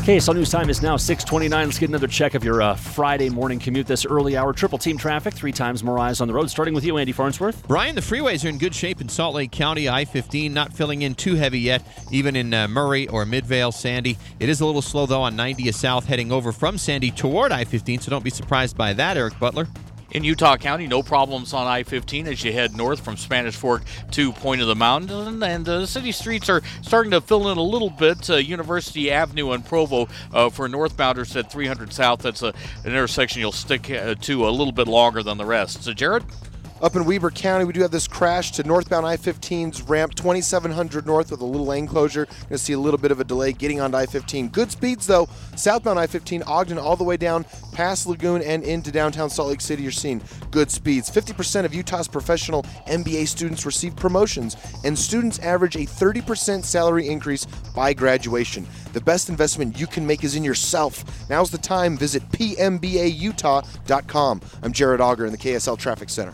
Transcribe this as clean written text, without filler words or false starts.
KSL News Time is now 6:29. Let's get another check of your Friday morning commute this early hour. Triple team traffic, 3 times more eyes on the road. Starting with you, Andy Farnsworth. Brian, the freeways are in good shape in Salt Lake County. I-15 not filling in too heavy yet, even in Murray or Midvale, Sandy. It is a little slow, though, on 90 south heading over from Sandy toward I-15, so don't be surprised by that, Eric Butler. In Utah County, no problems on I-15 as you head north from Spanish Fork to Point of the Mountain. And the city streets are starting to fill in a little bit. University Avenue and Provo for northbounders at 300 South. That's an intersection you'll stick to a little bit longer than the rest. So, Jared? Up in Weber County, we do have this crash to northbound I-15's ramp, 2700 north with a little lane closure. Going to see a little bit of a delay getting onto I-15. Good speeds, though. Southbound I-15, Ogden all the way down past Lagoon and into downtown Salt Lake City. You're seeing good speeds. 50% of Utah's professional MBA students receive promotions, and students average a 30% salary increase by graduation. The best investment you can make is in yourself. Now's the time. Visit pmbautah.com. I'm Jared Auger in the KSL Traffic Center.